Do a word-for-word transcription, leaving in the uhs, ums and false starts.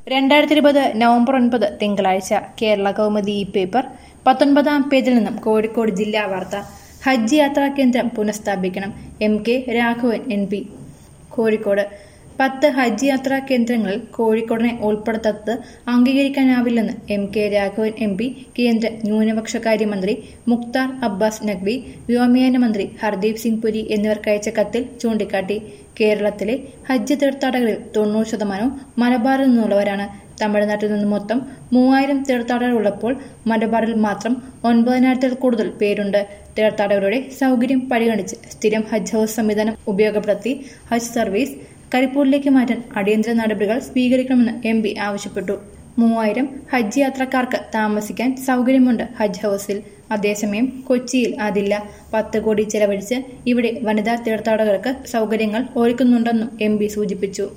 രണ്ടായിരത്തി ഇരുപത് നവംബർ ഒൻപത് തിങ്കളാഴ്ച കേരള കൗമുദി ഈ പേപ്പർ പത്തൊൻപതാം പേജിൽ നിന്നും കോഴിക്കോട് ജില്ലാ വാർത്ത. ഹജ്ജ് യാത്രാ കേന്ദ്രം പുനഃസ്ഥാപിക്കണം. M K Raghavan M P. Kozhikode പത്ത് ഹജ്ജ് യാത്രാ കേന്ദ്രങ്ങളിൽ കോഴിക്കോടിനെ ഉൾപ്പെടുത്താത്തത് അംഗീകരിക്കാനാവില്ലെന്ന് M K Raghavan M P കേന്ദ്ര ന്യൂനപക്ഷകാര്യമന്ത്രി മുക്താർ അബ്ബാസ് നഖ്വി, വ്യോമയാന മന്ത്രി ഹർദീപ് സിംഗ് പുരി എന്നിവർക്കയച്ച കത്തിൽ ചൂണ്ടിക്കാട്ടി. കേരളത്തിലെ ഹജ്ജ് തീർത്ഥാടകരിൽ തൊണ്ണൂറ് ശതമാനവും മലബാറിൽ നിന്നുള്ളവരാണ്. തമിഴ്നാട്ടിൽ നിന്ന് മൊത്തം മൂവായിരം തീർത്ഥാടകർ ഉള്ളപ്പോൾ മലബാറിൽ മാത്രം ഒൻപതിനായിരത്തിൽ കൂടുതൽ പേരുണ്ട്. തീർത്ഥാടകരുടെ സൗകര്യം പരിഗണിച്ച് സ്ഥിരം ഹജ്ജ് ഹൌസ് സംവിധാനം ഉപയോഗപ്പെടുത്തി ഹജ്ജ് സർവീസ് കരിപ്പൂരിലേക്ക് മാറ്റാൻ അടിയന്തര നടപടികൾ സ്വീകരിക്കണമെന്ന് എം പി ആവശ്യപ്പെട്ടു. മൂവായിരം ഹജ്ജ് യാത്രക്കാർക്ക് താമസിക്കാൻ സൗകര്യമുണ്ട് ഹജ്ജ് ഹൌസിൽ. അതേസമയം കൊച്ചിയിൽ അതില്ല. പത്ത് കോടി ചെലവഴിച്ച് ഇവിടെ വനിതാ തീർത്ഥാടകർക്ക് സൗകര്യങ്ങൾ ഒരുക്കുന്നുണ്ടെന്നും എം പി സൂചിപ്പിച്ചു.